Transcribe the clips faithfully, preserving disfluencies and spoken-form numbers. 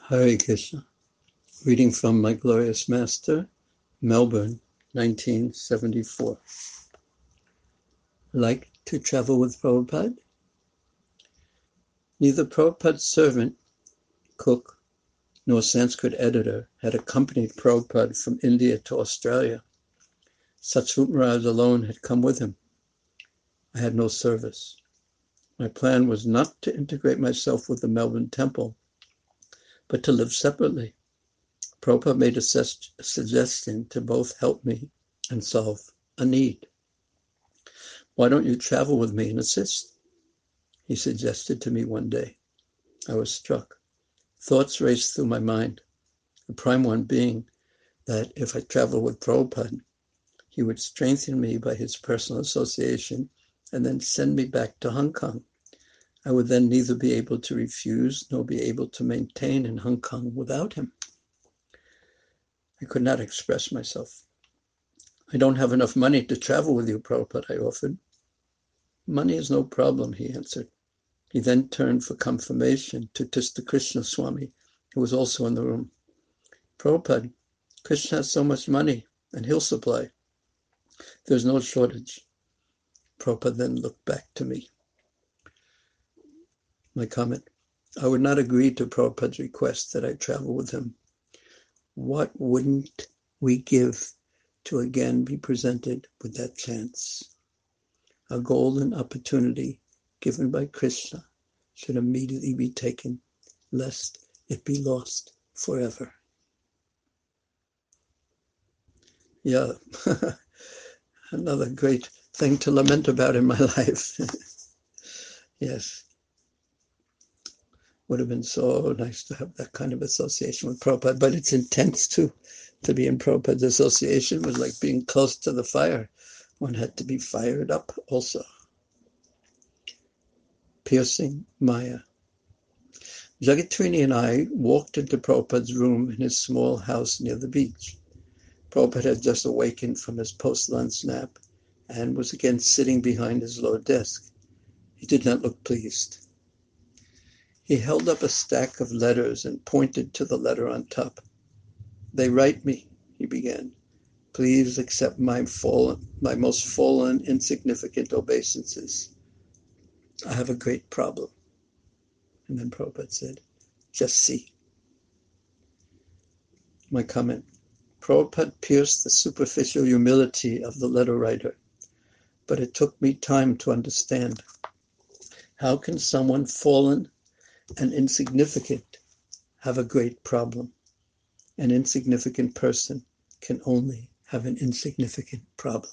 Hare Krishna. Reading from My Glorious Master, Melbourne, nineteen seventy-four. Like to travel with Prabhupada? Neither Prabhupada's servant, cook, nor Sanskrit editor had accompanied Prabhupada from India to Australia. Satsvut Maharaj alone had come with him. I had no service. My plan was not to integrate myself with the Melbourne temple, but to live separately. Prabhupada made a suggestion to both help me and solve a need. Why don't you travel with me and assist? He suggested to me one day. I was struck. Thoughts raced through my mind, the prime one being that if I traveled with Prabhupada, he would strengthen me by his personal association and then send me back to Hong Kong. I would then neither be able to refuse nor be able to maintain in Hong Kong without him. I could not express myself. I don't have enough money to travel with you, Prabhupada, I offered. Money is no problem, he answered. He then turned for confirmation to Tista Krishna Swami, who was also in the room. Prabhupada, Krishna has so much money, and he'll supply. There's no shortage. Prabhupada then looked back to me. My comment, I would not agree to Prabhupada's request that I travel with him. What wouldn't we give to again be presented with that chance? A golden opportunity given by Krishna should immediately be taken, lest it be lost forever. Yeah, another great thing to lament about in my life. Yes. Would have been so nice to have that kind of association with Prabhupada, but it's intense too. To be in Prabhupada's association was like being close to the fire. One had to be fired up also. Piercing Maya. Jagatrini and I walked into Prabhupada's room in his small house near the beach. Prabhupada had just awakened from his post-lunch nap and was again sitting behind his low desk. He did not look pleased. He held up a stack of letters and pointed to the letter on top. They write me, he began. Please accept my fallen, my most fallen, insignificant obeisances. I have a great problem. And then Prabhupada said, just see. My comment, Prabhupada pierced the superficial humility of the letter writer, but it took me time to understand. How can someone fallen and insignificant have a great problem? An insignificant person can only have an insignificant problem.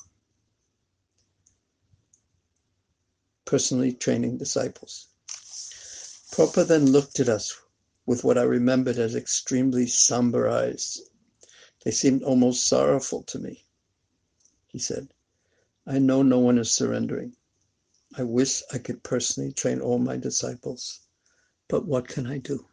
Personally training disciples. Prabhupada then looked at us with what I remembered as extremely somber eyes. They seemed almost sorrowful to me. He said, I know no one is surrendering. I wish I could personally train all my disciples, but what can I do?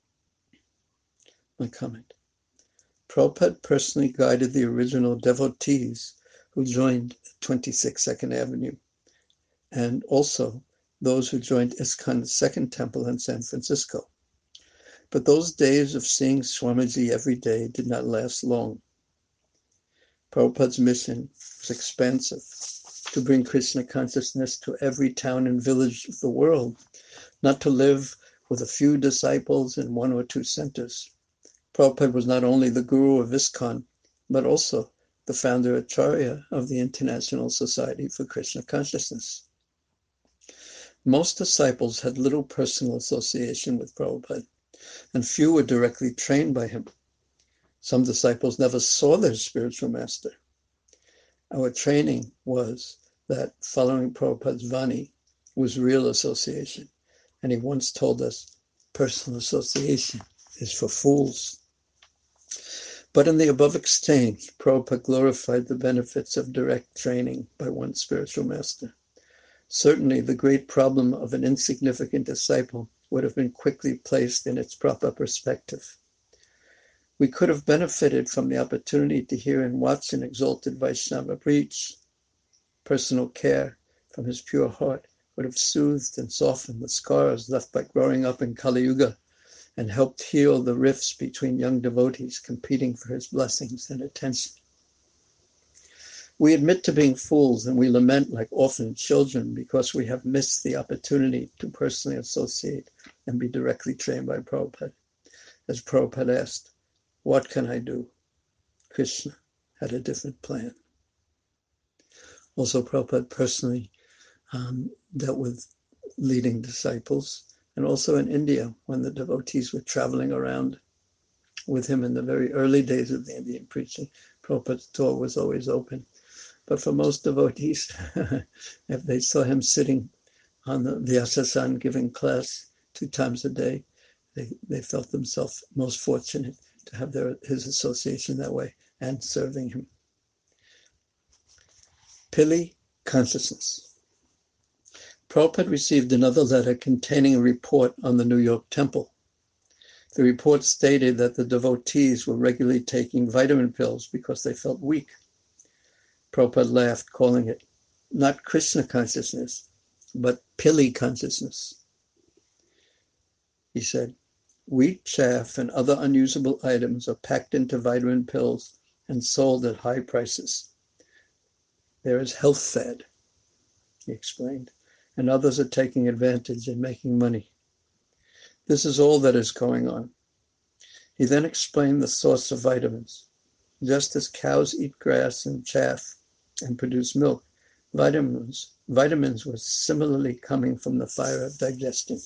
My comment. Prabhupada personally guided the original devotees who joined twenty-six Second Avenue, and also those who joined ISKCON's second temple in San Francisco. But those days of seeing Swamiji every day did not last long. Prabhupada's mission was expansive, to bring Krishna consciousness to every town and village of the world, not to live with a few disciples in one or two centers. Prabhupada was not only the guru of ISKCON, but also the founder Acharya of the International Society for Krishna Consciousness. Most disciples had little personal association with Prabhupada, and few were directly trained by him. Some disciples never saw their spiritual master. Our training was that following Prabhupada's Vani was real association, and he once told us, personal association is for fools. But in the above exchange, Prabhupada glorified the benefits of direct training by one's spiritual master. Certainly, the great problem of an insignificant disciple would have been quickly placed in its proper perspective. We could have benefited from the opportunity to hear and watch an exalted Vaishnava preach. Personal care from his pure heart would have soothed and softened the scars left by growing up in Kali Yuga and helped heal the rifts between young devotees competing for his blessings and attention. We admit to being fools, and we lament like orphaned children because we have missed the opportunity to personally associate and be directly trained by Prabhupada. As Prabhupada asked, "What can I do?" Krishna had a different plan. Also, Prabhupada personally um, dealt with leading disciples, and also in India when the devotees were traveling around with him in the very early days of the Indian preaching. Prabhupada's door was always open. But for most devotees, if they saw him sitting on the Vyasasan giving class two times a day, they, they felt themselves most fortunate to have their his association that way and serving him. Pili consciousness. Prabhupada received another letter containing a report on the New York temple. The report stated that the devotees were regularly taking vitamin pills because they felt weak. Prabhupada laughed, calling it not Krishna consciousness, but Pili consciousness. He said, wheat chaff and other unusable items are packed into vitamin pills and sold at high prices. There is health fad, he explained, and others are taking advantage and making money. This is all that is going on. He then explained the source of vitamins. Just as cows eat grass and chaff and produce milk, vitamins, vitamins were similarly coming from the fire of digestion.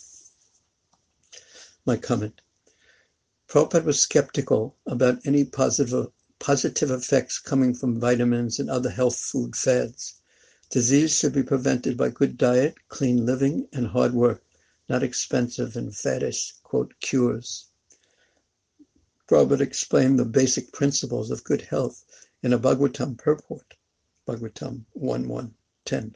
My comment. Prabhupada was skeptical about any positive, positive effects coming from vitamins and other health food fads. Disease should be prevented by good diet, clean living, and hard work, not expensive and faddish, quote, cures. Prabhupada explained the basic principles of good health in a Bhagavatam purport, Bhagavatam one one ten.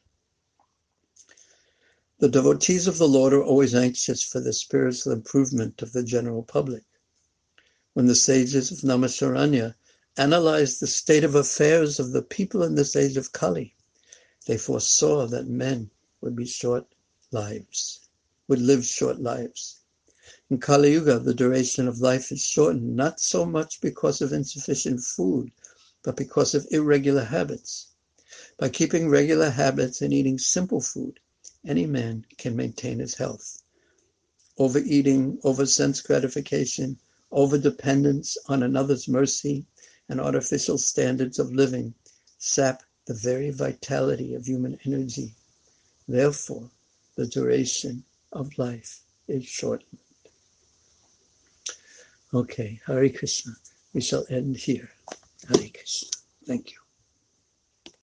The devotees of the Lord are always anxious for the spiritual improvement of the general public. When the sages of Naimisharanya analyzed the state of affairs of the people in this age of Kali, they foresaw that men would be short lives, would live short lives. In Kali Yuga, the duration of life is shortened not so much because of insufficient food, but because of irregular habits. By keeping regular habits and eating simple food, any man can maintain his health. Overeating, over-sense gratification, over-dependence on another's mercy, and artificial standards of living sap the very vitality of human energy. Therefore, the duration of life is shortened. Okay, Hare Krishna. We shall end here. Hare Krishna. Thank you.